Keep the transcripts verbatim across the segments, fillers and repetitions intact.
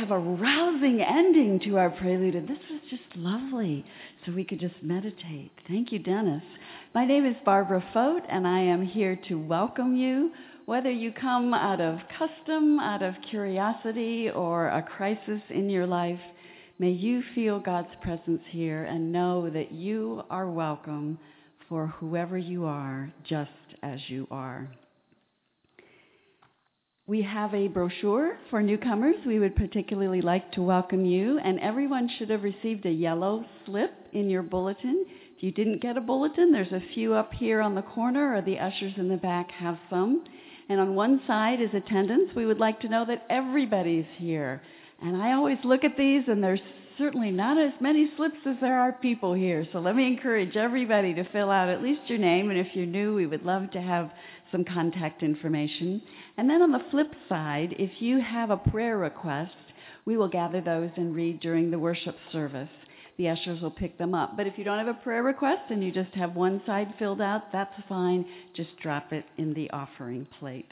have a rousing ending to our prelude, and this was just lovely, so we could just meditate. Thank you, Dennis. My name is Barbara Fote, and I am here to welcome you. Whether you come out of custom, out of curiosity, or a crisis in your life, may you feel God's presence here and know that you are welcome for whoever you are, just as you are. We have a brochure for newcomers. We would particularly like to welcome you, and everyone should have received a yellow slip in your bulletin. If you didn't get a bulletin, there's a few up here on the corner, or the ushers in the back have some. And on one side is attendance. We would like to know that everybody's here. And I always look at these, and there's certainly not as many slips as there are people here. So let me encourage everybody to fill out at least your name, and if you're new, we would love to have some contact information. And then on the flip side, if you have a prayer request, we will gather those and read during the worship service. The ushers will pick them up. But if you don't have a prayer request and you just have one side filled out, that's fine. Just drop it in the offering plate.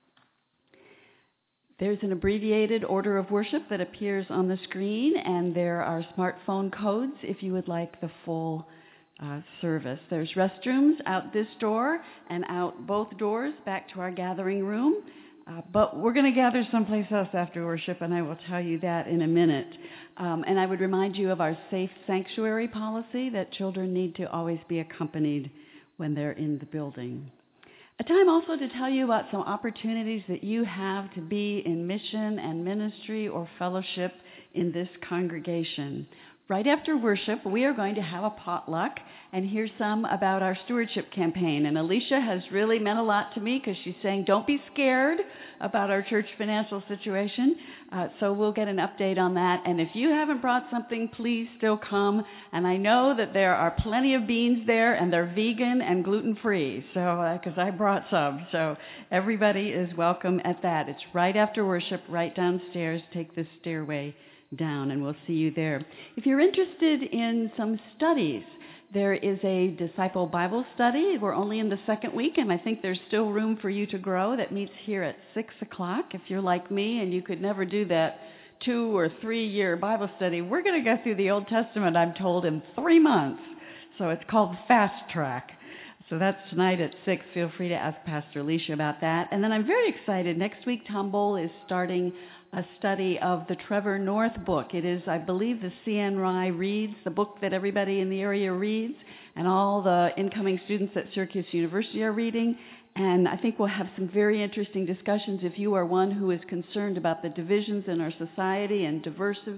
There's an abbreviated order of worship that appears on the screen, and there are smartphone codes if you would like the full uh, service. There's restrooms out this door and out both doors back to our gathering room. Uh, but we're going to gather someplace else after worship, and I will tell you that in a minute. Um, and I would remind you of our safe sanctuary policy, that children need to always be accompanied when they're in the building. A time also to tell you about some opportunities that you have to be in mission and ministry or fellowship in this congregation. Right after worship, we are going to have a potluck and hear some about our stewardship campaign. And Alicia has really meant a lot to me because she's saying, don't be scared about our church financial situation. Uh, so we'll get an update on that. And if you haven't brought something, please still come. And I know that there are plenty of beans there, and they're vegan and gluten-free, so because uh, I brought some. So everybody is welcome at that. It's right after worship, right downstairs. Take this stairway down, and we'll see you there. If you're interested in some studies, there is a disciple Bible study. We're only in the second week, and I think there's still room for you to grow. That meets here at six o'clock. If you're like me and you could never do that two or three year Bible study, we're going to go through the Old Testament, I'm told, in three months. So it's called Fast Track. So that's tonight at six. Feel free to ask Pastor Alicia about that. And then I'm very excited. Next week, Tom Bowl is starting a study of the Trevor North book. It is, I believe, the C N R I reads, the book that everybody in the area reads, and all the incoming students at Syracuse University are reading. And I think we'll have some very interesting discussions if you are one who is concerned about the divisions in our society and diverse, uh,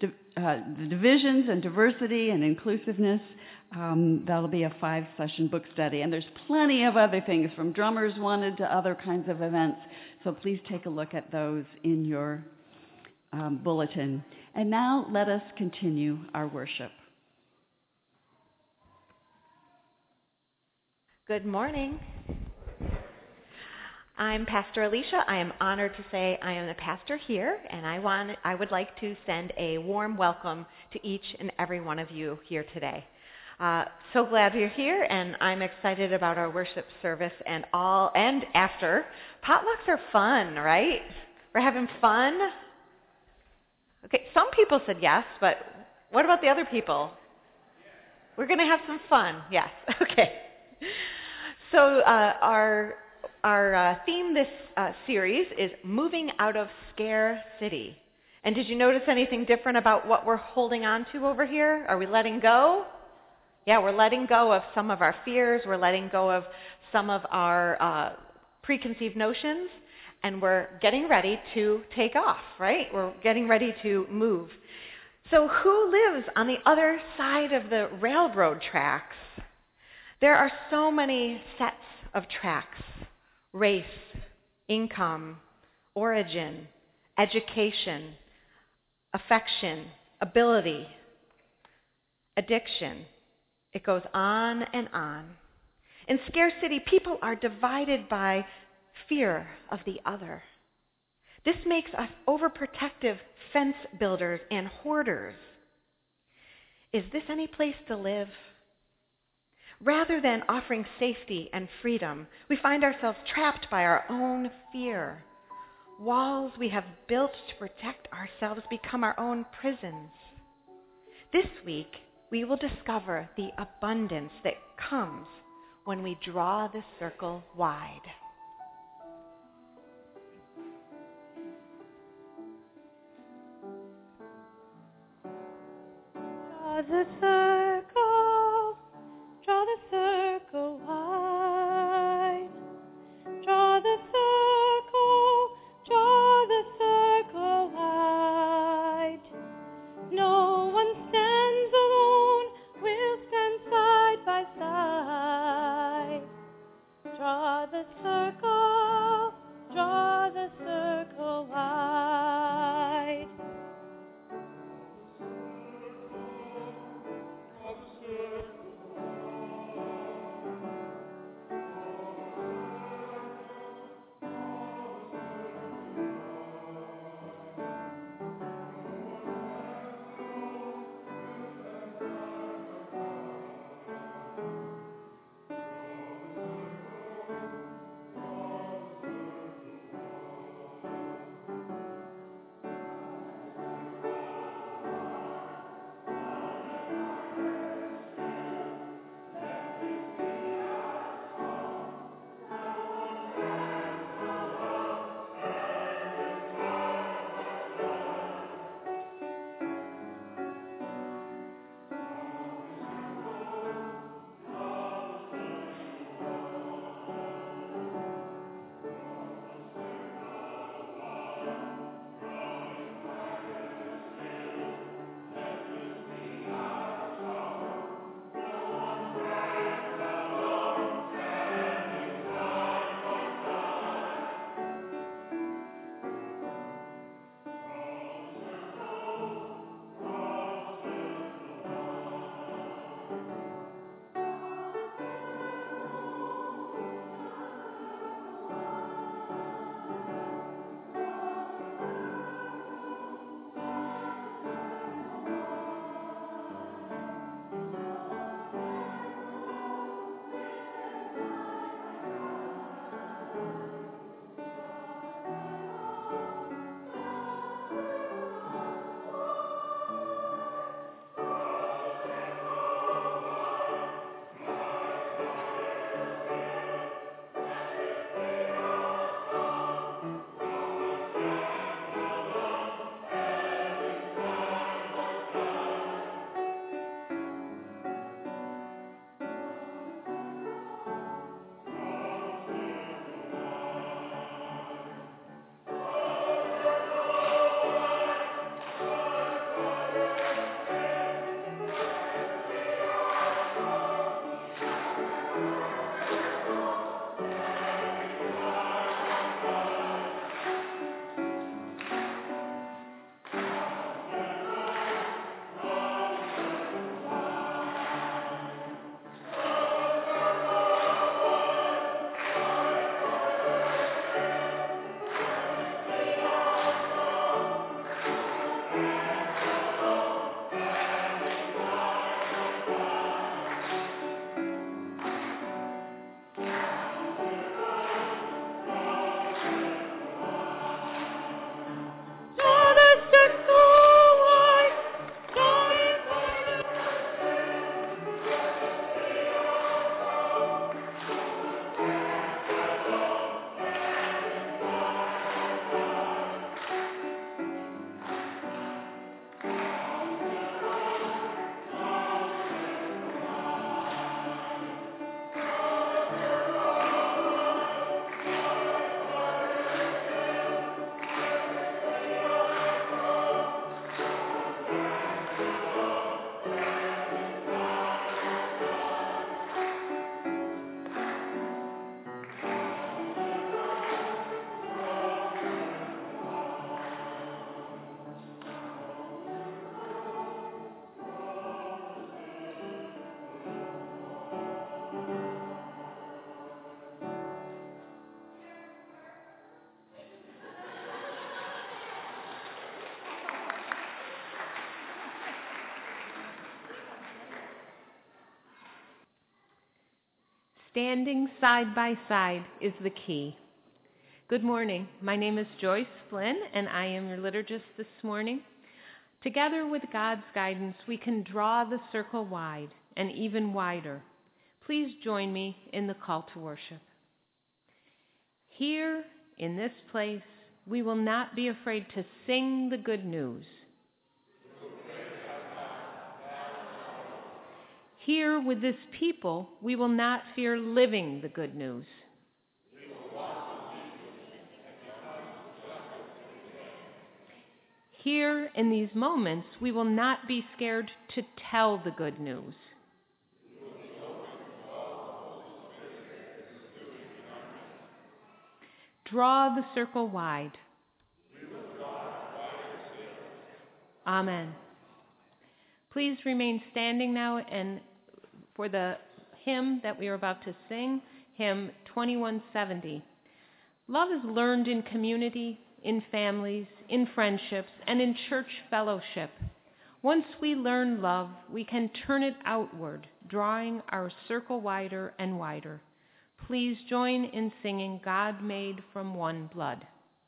the divisions and diversity and inclusiveness. Um, that'll be a five-session book study. And there's plenty of other things, from Drummers Wanted to other kinds of events. So please take a look at those in your um, bulletin. And now let us continue our worship. Good morning. I'm Pastor Alicia. I am honored to say I am the pastor here, and I want I would like to send a warm welcome to each and every one of you here today. Uh, so glad you're here, and I'm excited about our worship service and all, and after. Potlucks are fun, right? We're having fun. Okay, some people said yes, but what about the other people? We're going to have some fun, yes. Okay. So uh, our our uh, theme this uh, series is moving out of Scare City. And did you notice anything different about what we're holding on to over here? Are we letting go? Yeah, we're letting go of some of our fears. We're letting go of some of our uh, preconceived notions, and we're getting ready to take off, right? We're getting ready to move. So who lives on the other side of the railroad tracks? There are so many sets of tracks: race, income, origin, education, affection, ability, addiction. It goes on and on. In Scare City, people are divided by fear of the other. This makes us overprotective fence builders and hoarders. Is this any place to live? Rather than offering safety and freedom, we find ourselves trapped by our own fear. walls we have built to protect ourselves become our own prisons. This week, we will discover the abundance that comes when we draw the circle wide. Draw the circle, draw the circle wide. Draw the circle, draw the circle wide. No one stands alone, we'll stand side by side. Draw the circle, draw the circle wide. Standing side by side is the key. Good morning. My name is Joyce Flynn, and I am your liturgist this morning. Together with God's guidance, we can draw the circle wide and even wider. Please join me in the call to worship. Here, in this place, we will not be afraid to sing the good news. Here, with this people, we will not fear living the good news. Here, in these moments, we will not be scared to tell the good news. Draw the circle wide. Amen. Please remain standing now and for the hymn that we are about to sing, hymn twenty-one seventy. Love is learned in community, in families, in friendships, and in church fellowship. Once we learn love, we can turn it outward, drawing our circle wider and wider. Please join in singing God Made from One Blood.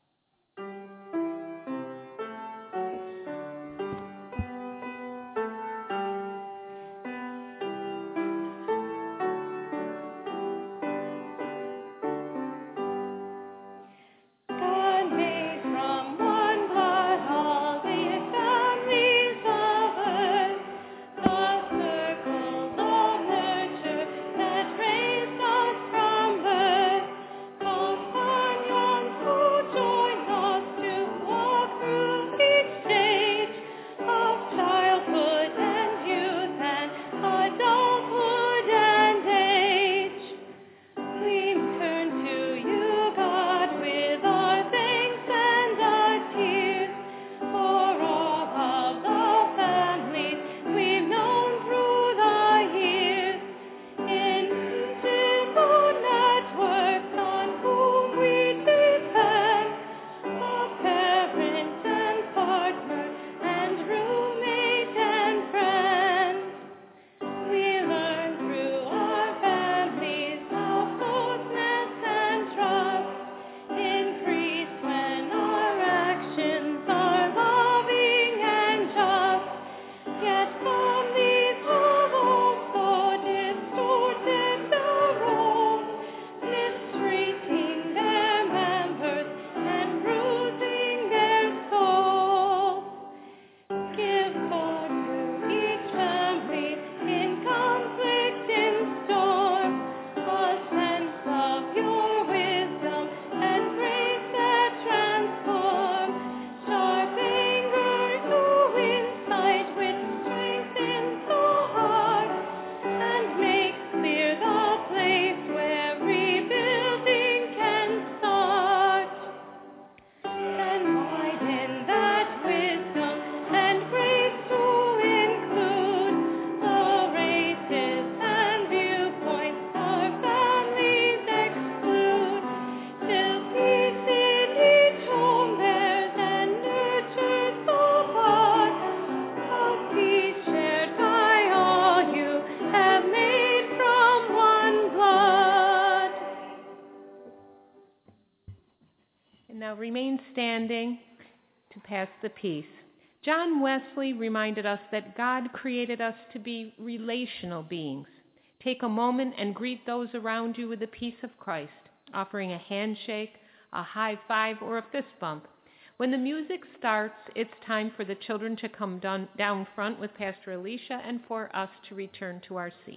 Remain standing to pass the peace. John Wesley reminded us that God created us to be relational beings. Take a moment and greet those around you with the peace of Christ, offering a handshake, a high five, or a fist bump. When the music starts, it's time for the children to come down, down front with Pastor Alicia and for us to return to our seats.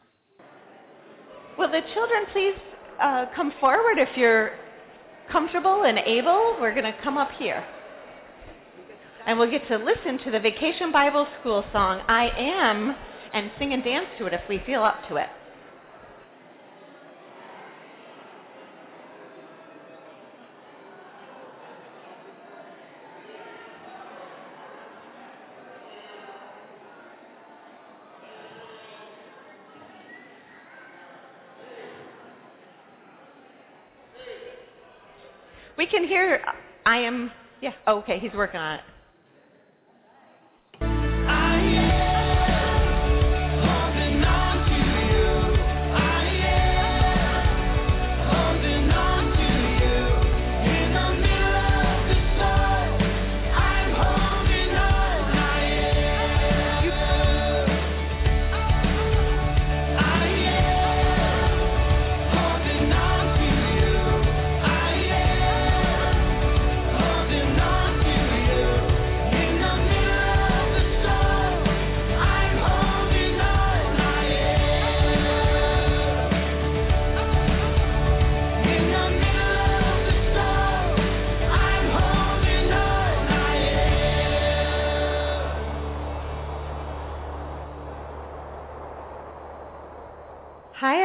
Will the children please uh, come forward if you're comfortable and able? We're going to come up here. And we'll get to listen to the Vacation Bible School song, I Am, and sing and dance to it if we feel up to it. We can hear, I am, yeah, oh, okay, he's working on it.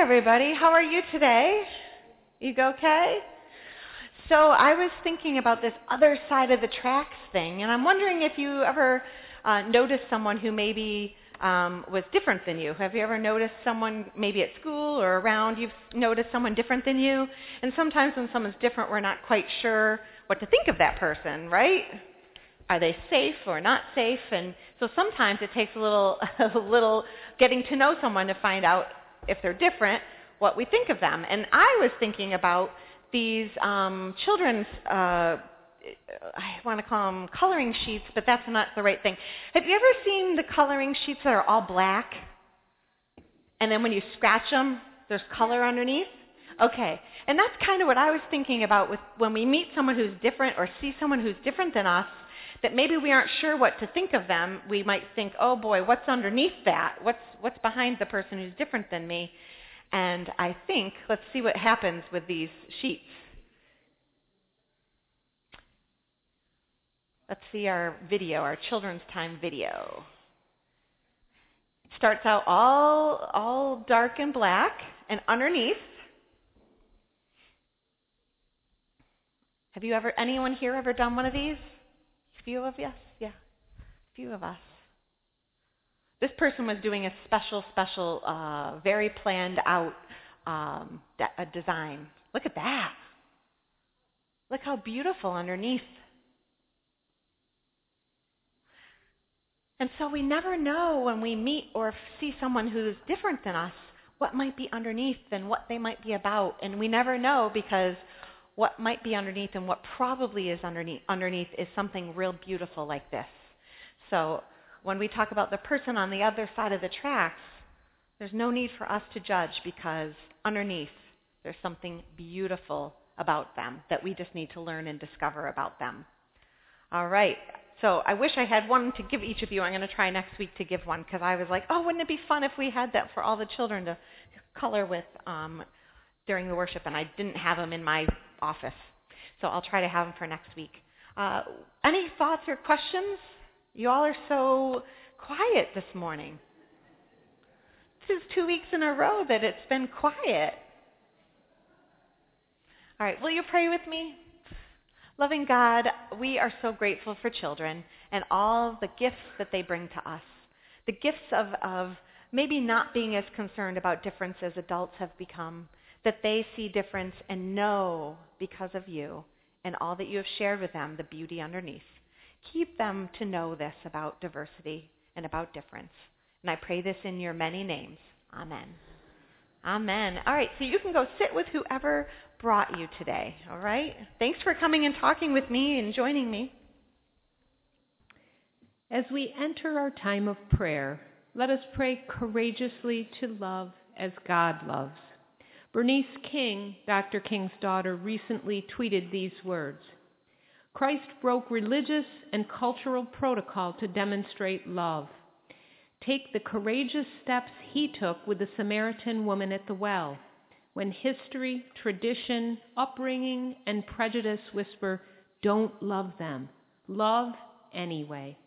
everybody. How are you today? You go okay? So I was thinking about this other side of the tracks thing, and I'm wondering if you ever uh, noticed someone who maybe um, was different than you. Have you ever noticed someone maybe at school or around you've noticed someone different than you? And sometimes when someone's different, we're not quite sure what to think of that person, right? Are they safe or not safe? And so sometimes it takes a little, a little getting to know someone to find out if they're different, what we think of them. And I was thinking about these um, children's, uh, I want to call them coloring sheets, but that's not the right thing. Have you ever seen the coloring sheets that are all black? And then when you scratch them, there's color underneath? Okay. And that's kind of what I was thinking about with when we meet someone who's different or see someone who's different than us, that maybe we aren't sure what to think of them. We might think, oh boy, what's underneath that? What's, what's behind the person who's different than me? And I think, let's see what happens with these sheets. Let's see our video, our children's time video. It starts out all, all dark and black, and underneath, have you ever, anyone here ever done one of these? A few of us? Yeah, a few of us. This person was doing a special, special, uh, very planned out um, de- a design. Look at that. Look how beautiful underneath. And so we never know when we meet or see someone who's different than us what might be underneath and what they might be about. And we never know because what might be underneath and what probably is underneath, underneath is something real beautiful like this. So when we talk about the person on the other side of the tracks, there's no need for us to judge because underneath there's something beautiful about them that we just need to learn and discover about them. All right. So I wish I had one to give each of you. I'm going to try next week to give one because I was like, oh, wouldn't it be fun if we had that for all the children to color with um, during the worship, and I didn't have them in my office. So I'll try to have them for next week. Uh, any thoughts or questions? You all are so quiet this morning. This is two weeks in a row that it's been quiet. All right, will you pray with me? Loving God, we are so grateful for children and all the gifts that they bring to us. The gifts of, of maybe not being as concerned about difference as adults have become, that they see difference and know because of you and all that you have shared with them, the beauty underneath. Keep them to know this about diversity and about difference. And I pray this in your many names. Amen. Amen. All right, so you can go sit with whoever brought you today, all right? Thanks for coming and talking with me and joining me. As we enter our time of prayer, let us pray courageously to love as God loves. Bernice King, Doctor King's daughter, recently tweeted these words: Christ broke religious and cultural protocol to demonstrate love. Take the courageous steps he took with the Samaritan woman at the well, when history, tradition, upbringing, and prejudice whisper, don't love them. Love anyway.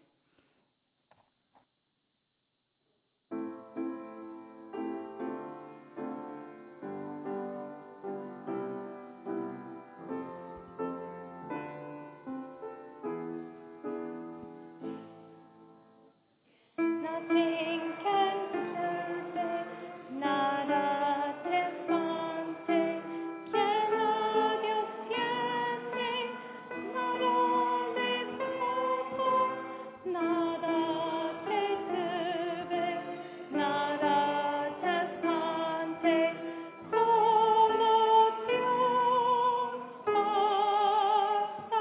Nothing can serve, nada te fante, que no Dios tiene, nada le poco, nada te serve, nada te fante, solo Dios basta.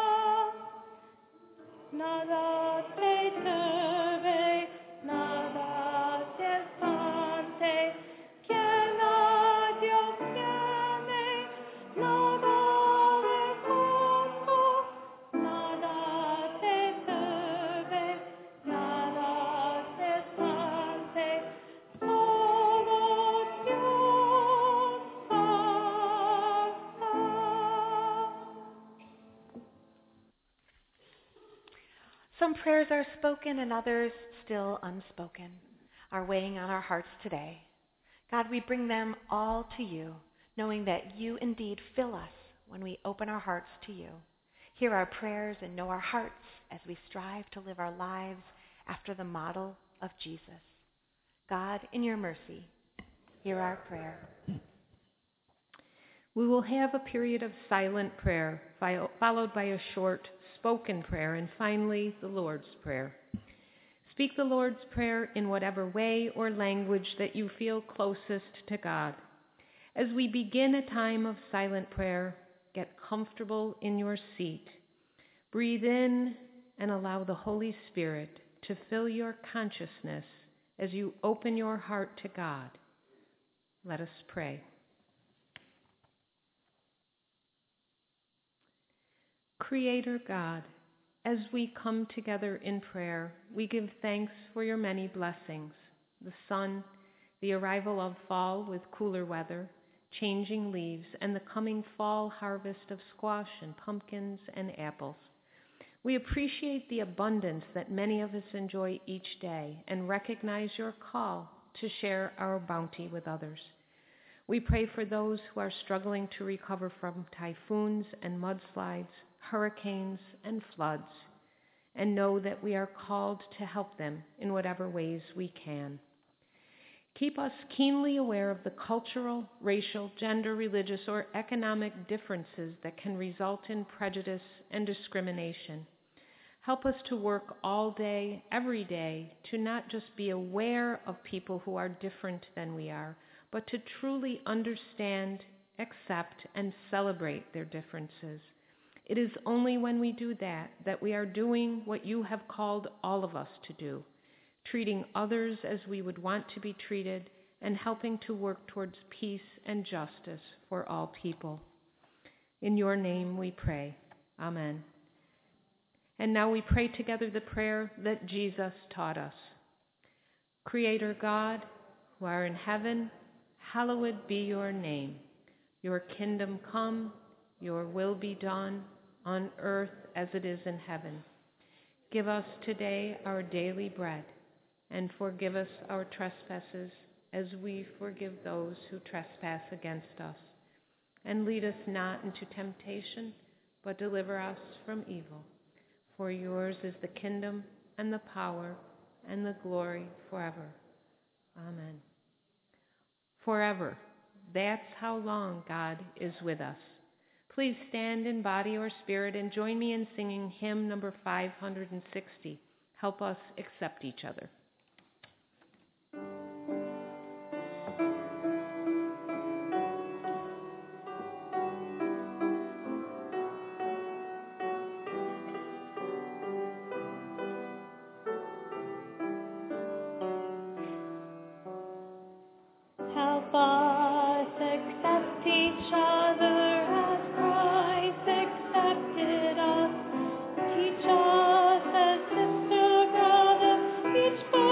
Nada te serve, nada te espante, quien a Dios tiene, nada le costo, nada te serve, nada te espante, solo Dios basta. Some prayers are spoken and others still unspoken are weighing on our hearts today. God, we bring them all to you, knowing that you indeed fill us when we open our hearts to you. Hear our prayers and know our hearts as we strive to live our lives after the model of Jesus. God, in your mercy, hear our prayer. We will have a period of silent prayer, followed by a short spoken prayer, and finally the Lord's Prayer. Speak the Lord's Prayer in whatever way or language that you feel closest to God. As we begin a time of silent prayer, get comfortable in your seat. Breathe in and allow the Holy Spirit to fill your consciousness as you open your heart to God. Let us pray. Creator God, as we come together in prayer, we give thanks for your many blessings, the sun, the arrival of fall with cooler weather, changing leaves, and the coming fall harvest of squash and pumpkins and apples. We appreciate the abundance that many of us enjoy each day and recognize your call to share our bounty with others. We pray for those who are struggling to recover from typhoons and mudslides, hurricanes and floods, and know that we are called to help them in whatever ways we can. Keep us keenly aware of the cultural, racial, gender, religious, or economic differences that can result in prejudice and discrimination. Help us to work all day, every day, to not just be aware of people who are different than we are, but to truly understand, accept, and celebrate their differences. It is only when we do that that we are doing what you have called all of us to do, treating others as we would want to be treated and helping to work towards peace and justice for all people. In your name we pray. Amen. And now we pray together the prayer that Jesus taught us. Creator God, who are in heaven, hallowed be your name. Your kingdom come, your will be done, on earth as it is in heaven. Give us today our daily bread, and forgive us our trespasses as we forgive those who trespass against us. And lead us not into temptation, but deliver us from evil. For yours is the kingdom and the power and the glory forever. Amen. Forever. That's how long God is with us. Please stand in body or spirit and join me in singing hymn number five hundred sixty. Help us accept each other. Help us accept each other as Christ accepted us. Teach us as sister, brother, each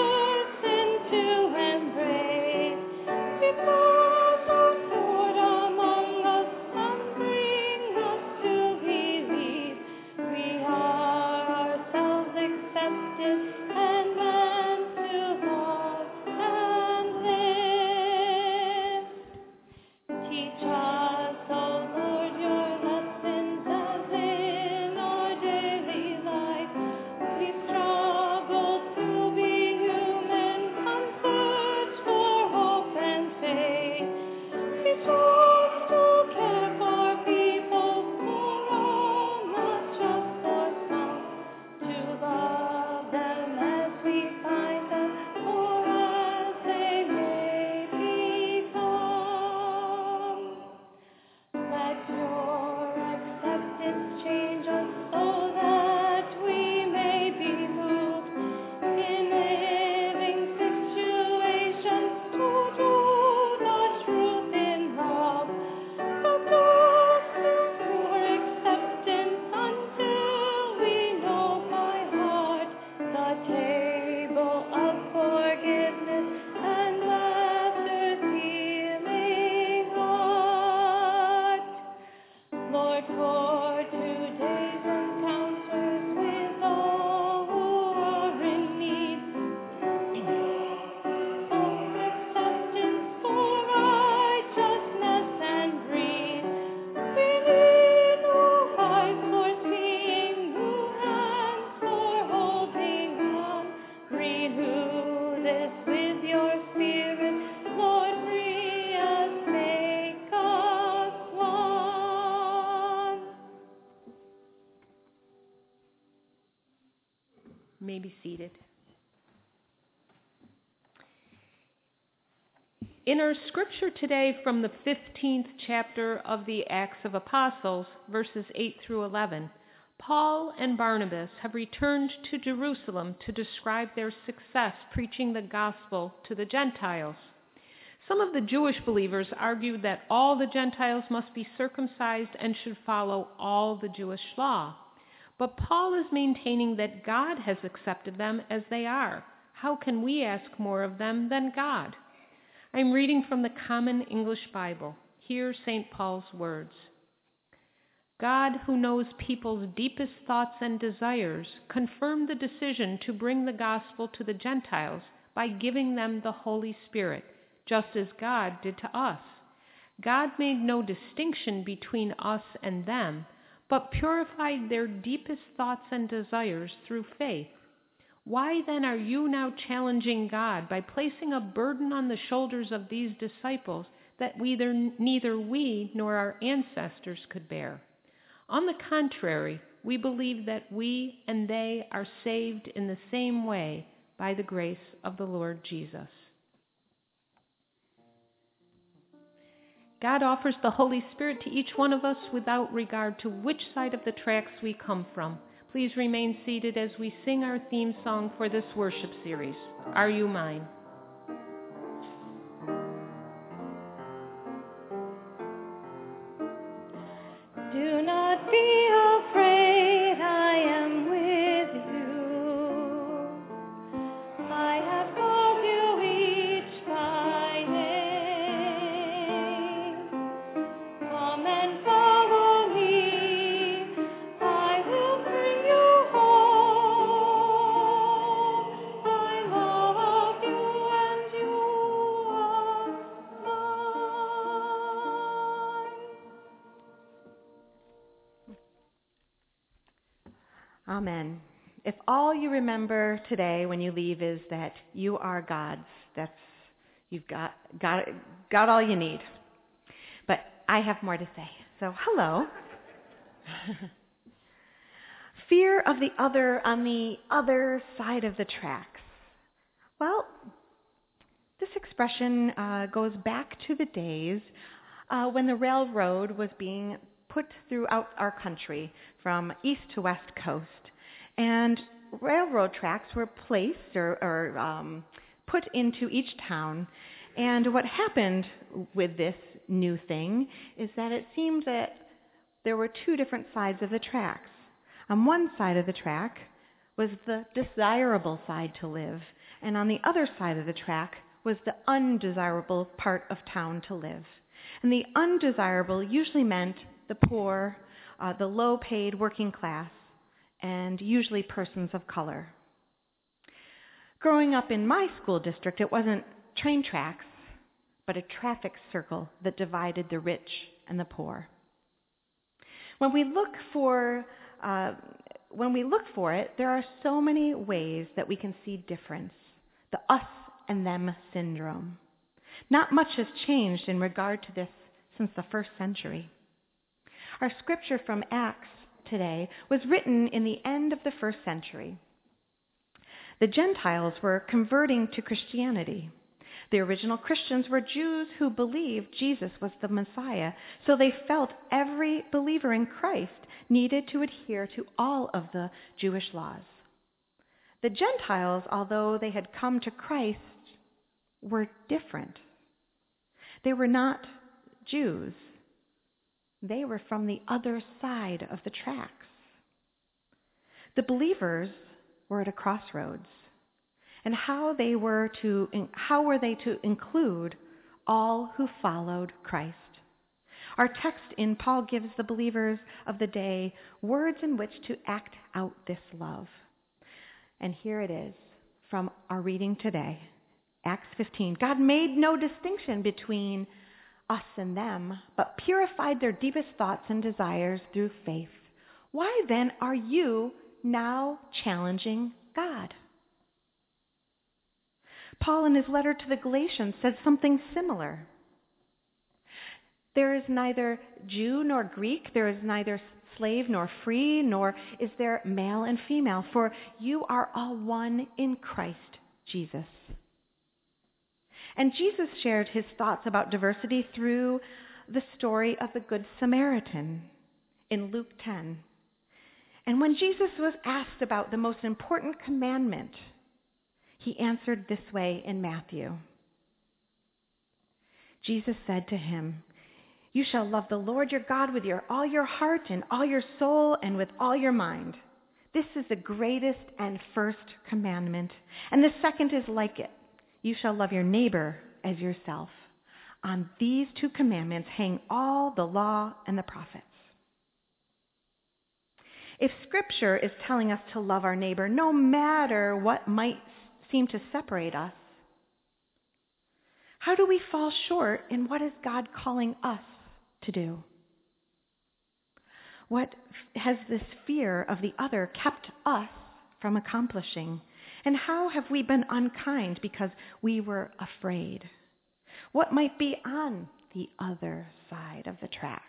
You may be seated. In our scripture today from the fifteenth chapter of the Acts of Apostles, verses eight through eleven, Paul and Barnabas have returned to Jerusalem to describe their success preaching the gospel to the Gentiles. Some of the Jewish believers argued that all the Gentiles must be circumcised and should follow all the Jewish law. But Paul is maintaining that God has accepted them as they are. How can we ask more of them than God? I'm reading from the Common English Bible. Hear Saint Paul's words. God, who knows people's deepest thoughts and desires, confirmed the decision to bring the gospel to the Gentiles by giving them the Holy Spirit, just as God did to us. God made no distinction between us and them, but purified their deepest thoughts and desires through faith. Why then are you now challenging God by placing a burden on the shoulders of these disciples that neither, neither we nor our ancestors could bear? On the contrary, we believe that we and they are saved in the same way by the grace of the Lord Jesus. God offers the Holy Spirit to each one of us without regard to which side of the tracks we come from. Please remain seated as we sing our theme song for this worship series, Are You Mine? Do not be afraid, I am with you. I have called you each by name. Come and follow me, I will bring you home. I love you and you are mine. Amen. If all you remember today when you leave is that you are God's, that's you've got got got all you need. But I have more to say. So, hello. Fear of the other on the other side of the tracks. Well, this expression uh, goes back to the days uh, when the railroad was being put throughout our country from east to west coast. And railroad tracks were placed or, or um, put into each town. And what happened with this new thing is that it seemed that there were two different sides of the tracks. On one side of the track was the desirable side to live, and on the other side of the track was the undesirable part of town to live. And the undesirable usually meant the poor, uh, the low-paid working class, and usually persons of color. Growing up in my school district, it wasn't train tracks, but a traffic circle that divided the rich and the poor. When we look for uh, when we look for it, there are so many ways that we can see difference, the us and them syndrome. Not much has changed in regard to this since the first century. Our scripture from Acts today was written in the end of the first century. The Gentiles were converting to Christianity. The original Christians were Jews who believed Jesus was the Messiah, so they felt every believer in Christ needed to adhere to all of the Jewish laws. The Gentiles, although they had come to Christ, were different. They were not Jews. They were from the other side of the tracks. The believers were at a crossroads. And how they were to how were they to include all who followed Christ? Our text in Paul gives the believers of the day words in which to act out this love. And here it is from our reading today, Acts fifteen. God made no distinction between us and them, but purified their deepest thoughts and desires through faith. Why then are you now challenging God? Paul, in his letter to the Galatians, said something similar. There is neither Jew nor Greek. There is neither slave nor free, nor is there male and female, for you are all one in Christ Jesus. And Jesus shared his thoughts about diversity through the story of the Good Samaritan in Luke ten. And when Jesus was asked about the most important commandment, he answered this way in Matthew. Jesus said to him, "You shall love the Lord your God with your, all your heart and all your soul and with all your mind. This is the greatest and first commandment. And the second is like it. You shall love your neighbor as yourself. On these two commandments hang all the law and the prophets." If Scripture is telling us to love our neighbor, no matter what might seem to separate us, how do we fall short, and what is God calling us to do? What has this fear of the other kept us from accomplishing? And how have we been unkind because we were afraid? What might be on the other side of the tracks?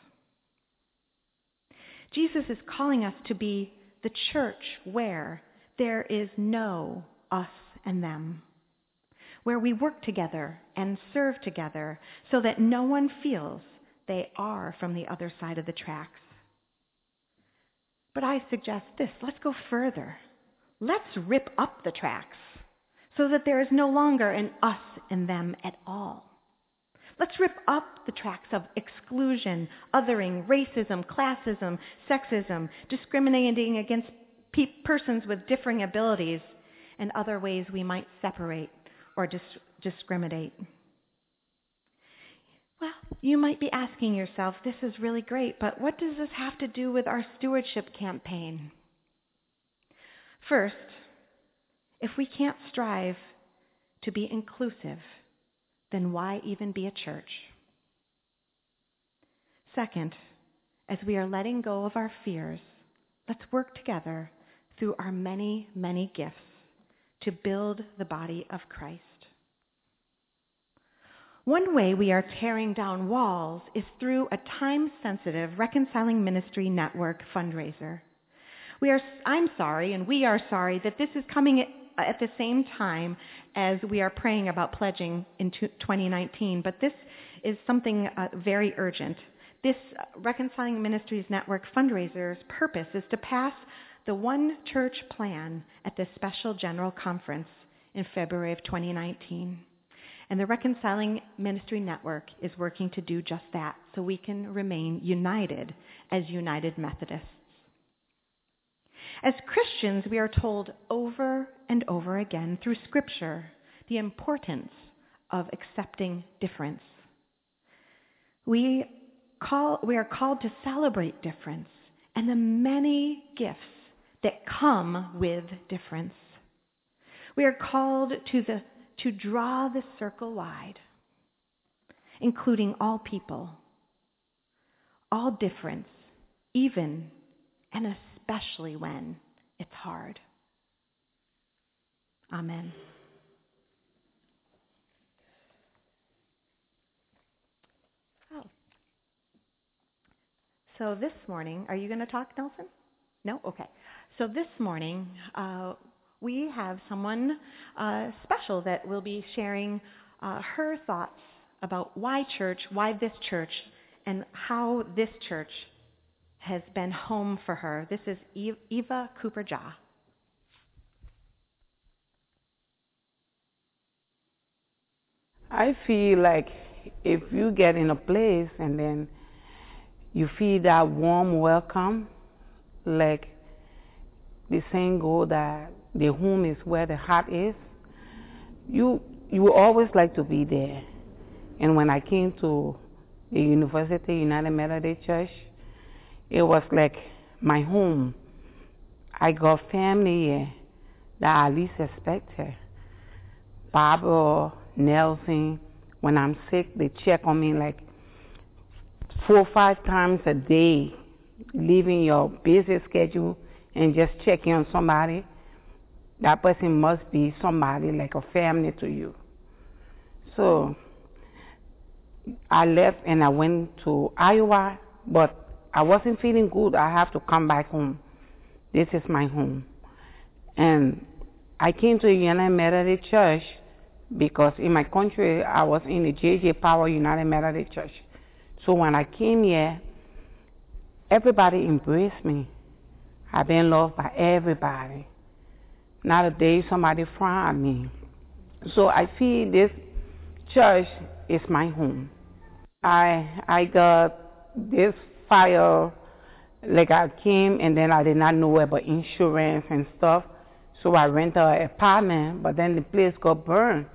Jesus is calling us to be the church where there is no us and them, where we work together and serve together so that no one feels they are from the other side of the tracks. But I suggest this, let's go further. Let's rip up the tracks so that there is no longer an us and them at all. Let's rip up the tracks of exclusion, othering, racism, classism, sexism, discriminating against pe- persons with differing abilities, and other ways we might separate or dis- discriminate. Well, you might be asking yourself, this is really great, but what does this have to do with our stewardship campaign? First, if we can't strive to be inclusive, then why even be a church? Second, as we are letting go of our fears, let's work together through our many, many gifts to build the body of Christ. One way we are tearing down walls is through a time-sensitive Reconciling Ministry Network fundraiser. We are, I'm sorry, and we are sorry that this is coming at, at the same time as we are praying about pledging in twenty nineteen, but this is something uh, very urgent. This Reconciling Ministries Network fundraiser's purpose is to pass the One Church Plan at the Special General Conference in February of twenty nineteen. And the Reconciling Ministry Network is working to do just that, so we can remain united as United Methodists. As Christians, we are told over and over again through Scripture the importance of accepting difference. We call, we are called to celebrate difference and the many gifts that come with difference. We are called to the to draw the circle wide, including all people, all difference, even and especially when it's hard. Amen. Oh. So this morning, are you going to talk, Nelson? No? Okay. So this morning, uh, we have someone uh, special that will be sharing uh, her thoughts about why church, why this church, and how this church has been home for her. This is Eva Cooper-Jah. I feel like if you get in a place and then you feel that warm welcome, like the saying go that the home is where the heart is, you you will always like to be there. And when I came to the University United Methodist Church, it was like my home. I got family here that I at least expected. Barbara, Nelson, when I'm sick, they check on me like four or five times a day, leaving your busy schedule and just checking on somebody. That person must be somebody like a family to you. So I left and I went to Iowa, but I wasn't feeling good. I have to come back home. This is my home. And I came to the United Methodist Church because in my country, I was in the J J Power United Methodist Church. So when I came here, everybody embraced me. I've been loved by everybody. Not a day somebody frowned at me. So I feel this church is my home. I I got this fire, like I came and then I did not know about insurance and stuff. So I rented an apartment, but then the place got burned.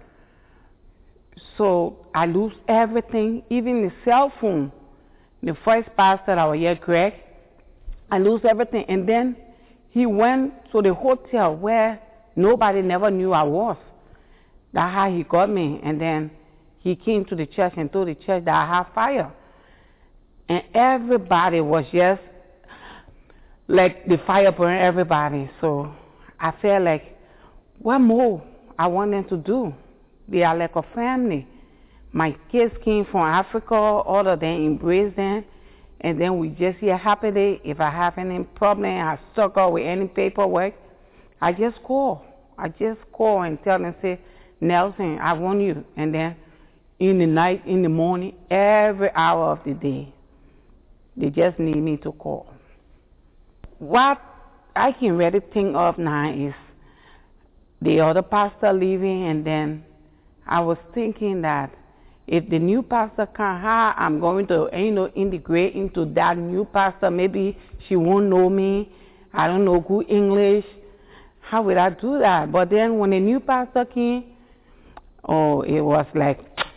So I lose everything, even the cell phone. The first pastor that was here, Greg, I lose everything. And then he went to the hotel where nobody never knew I was. That's how he got me. And then he came to the church and told the church that I have fire. And everybody was just like the fire burned everybody. So I felt like, what more I want them to do? They are like a family. My kids came from Africa, all of them embraced them. And then we just here happily. If I have any problem, I struggle with any paperwork, I just call. I just call and tell them, say, Nelson, I want you. And then in the night, in the morning, every hour of the day, they just need me to call. What I can really think of now is the other pastor leaving, and then I was thinking that if the new pastor come, how I'm going to, you know, integrate into that new pastor. Maybe she won't know me. I don't know good English. How would I do that? But then when the new pastor came, oh, it was like,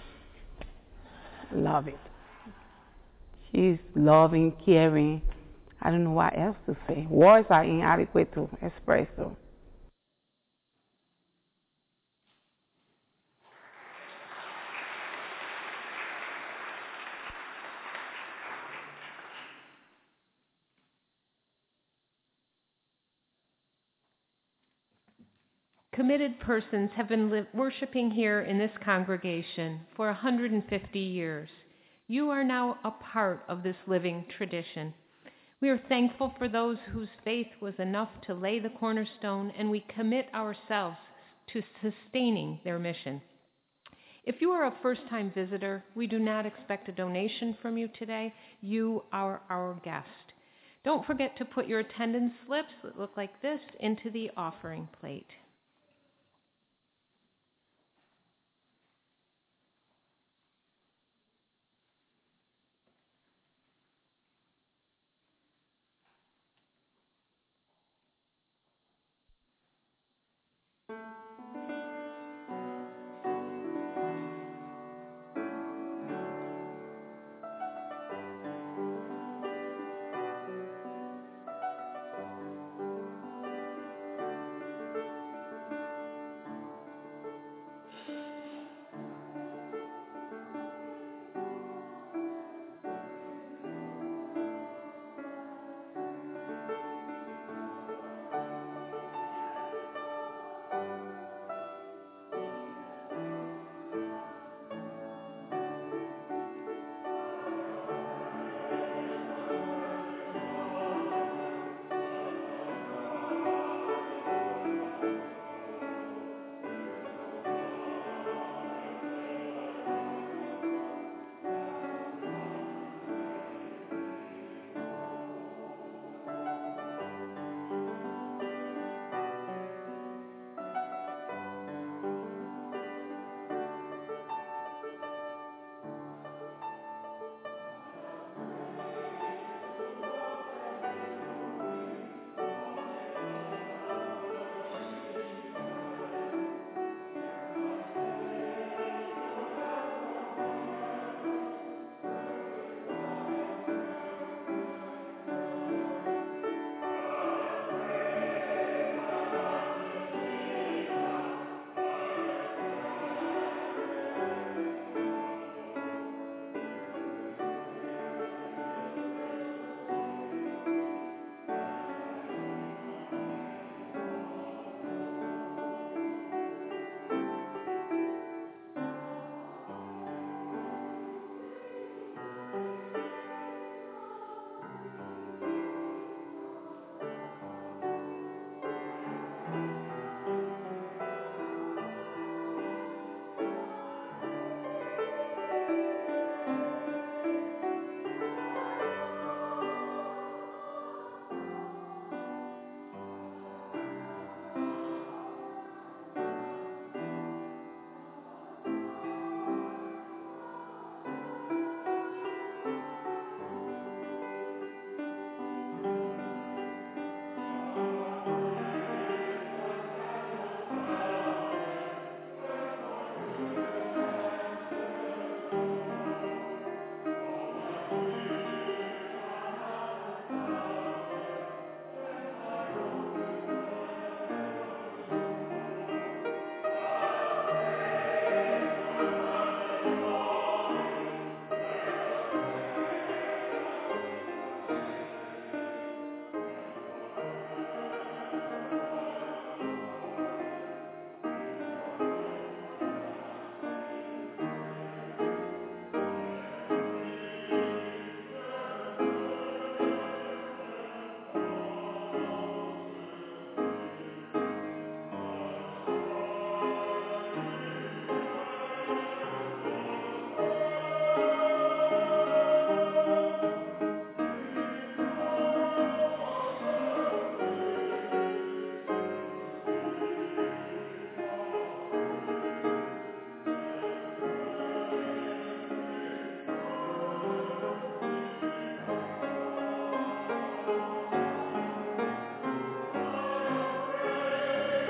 love it. She's loving, caring. I don't know what else to say. Words are inadequate to express them. Committed persons have been li- worshiping here in this congregation for one hundred fifty years. You are now a part of this living tradition. We are thankful for those whose faith was enough to lay the cornerstone, and we commit ourselves to sustaining their mission. If you are a first-time visitor, we do not expect a donation from you today. You are our guest. Don't forget to put your attendance slips that look like this into the offering plate.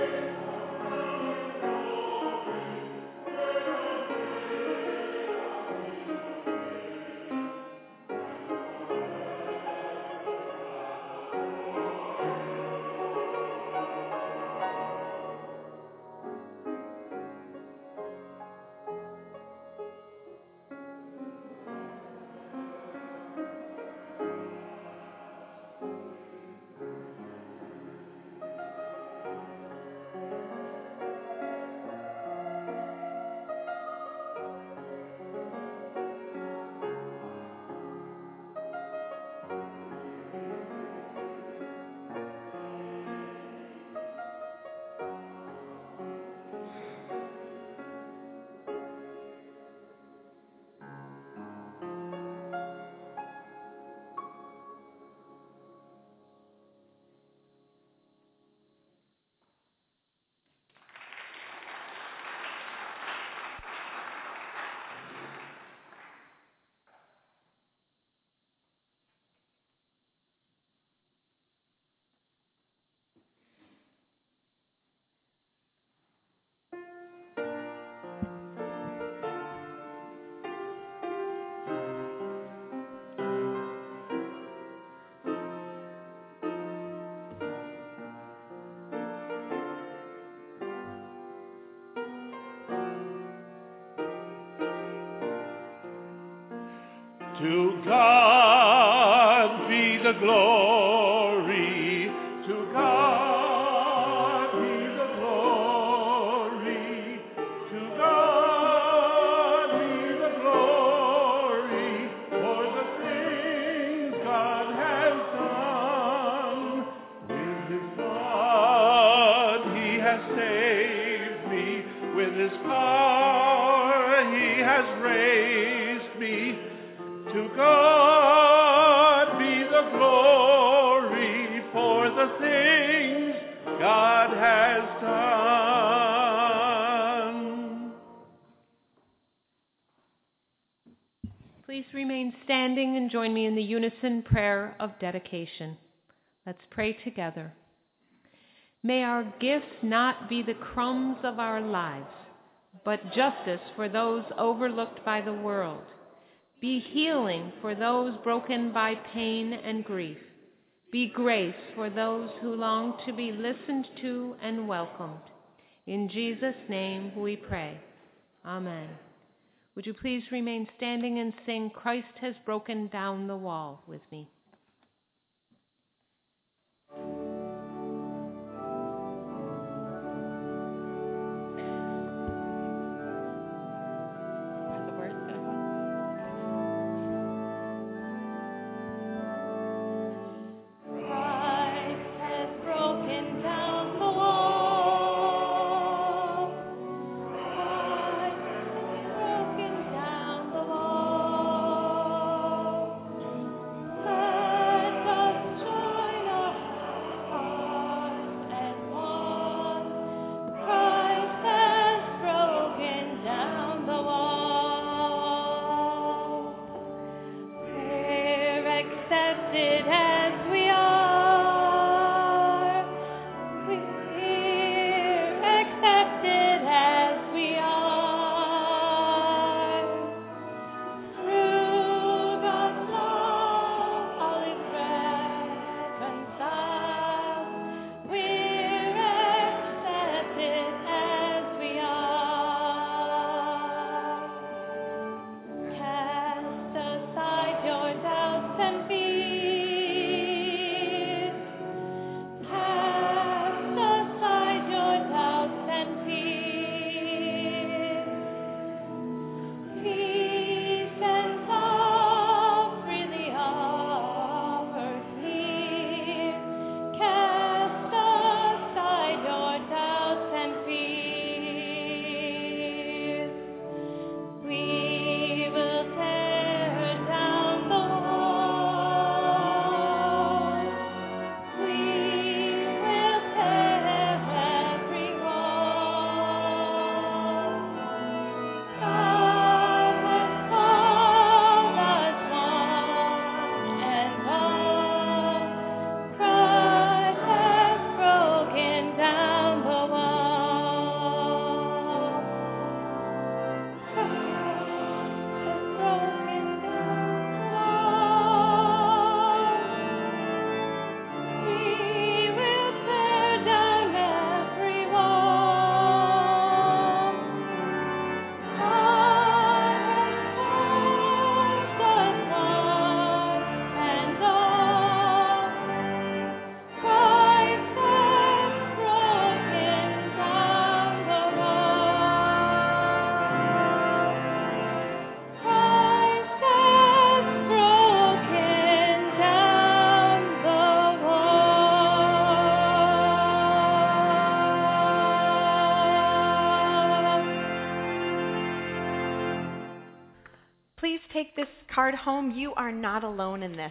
To God be the glory, to God be the glory, to God be the glory for the things God has done. With His blood He has saved me, with His power He has raised me. To God be the glory for the things God has done. Please remain standing and join me in the unison prayer of dedication. Let's pray together. May our gifts not be the crumbs of our lives, but justice for those overlooked by the world. Be healing for those broken by pain and grief. Be grace for those who long to be listened to and welcomed. In Jesus' name we pray. Amen. Would you please remain standing and sing "Christ Has Broken Down the Wall" with me? Christ take this card home, you are not alone in this.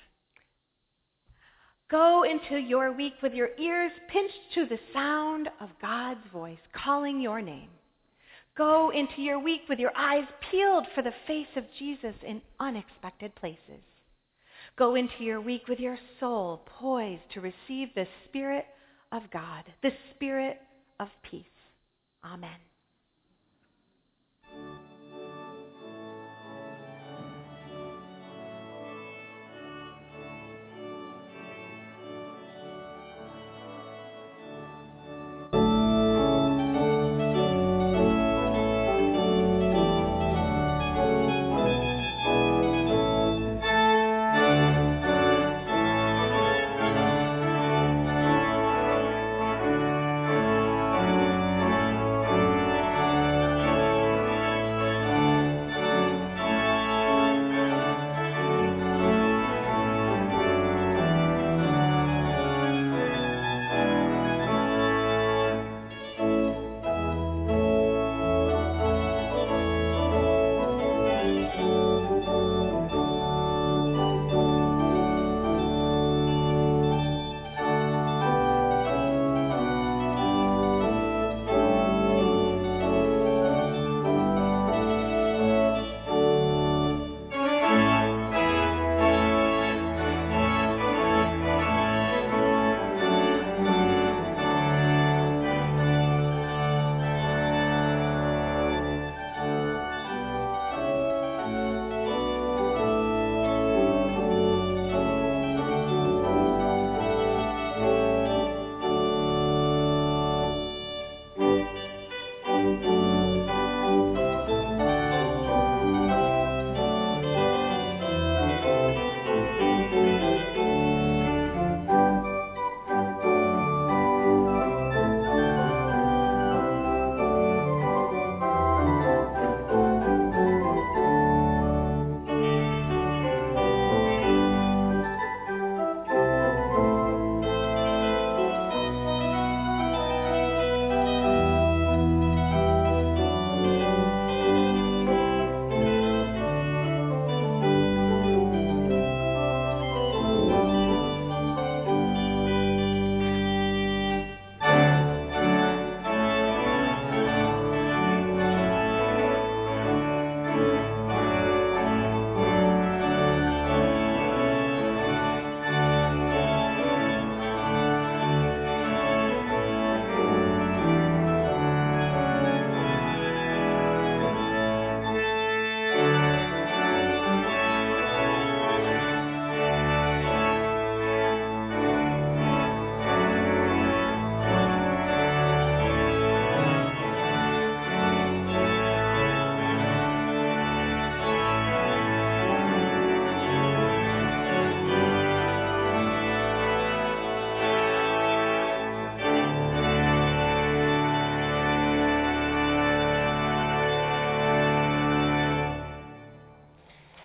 Go into your week with your ears pinched to the sound of God's voice calling your name. Go into your week with your eyes peeled for the face of Jesus in unexpected places. Go into your week with your soul poised to receive the Spirit of God, the Spirit of peace. Amen.